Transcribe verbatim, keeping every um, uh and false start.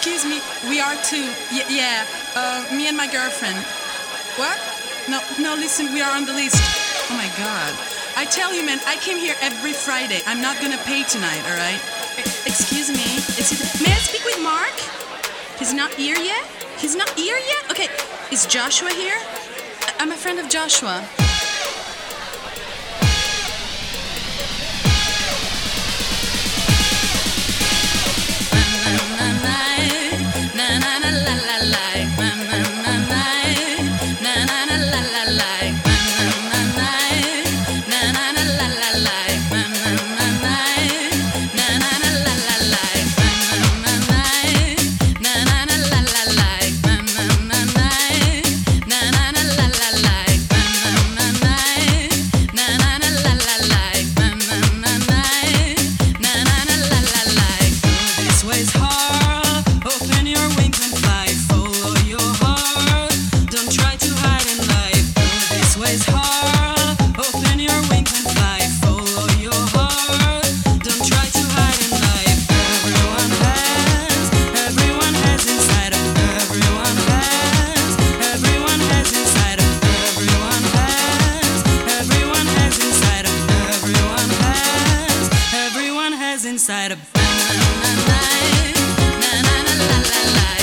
excuse me, we are two. Y- yeah, uh, me and my girlfriend. What? No, no, listen, we are on the list. Oh my god. I tell you, man, I came here every Friday. I'm not gonna pay tonight, alright? E- excuse me. Is he, may I speak with Mark? He's not here yet? He's not here yet? Okay, is Joshua here? I- I'm a friend of Joshua. Inside a na na na na na la la la.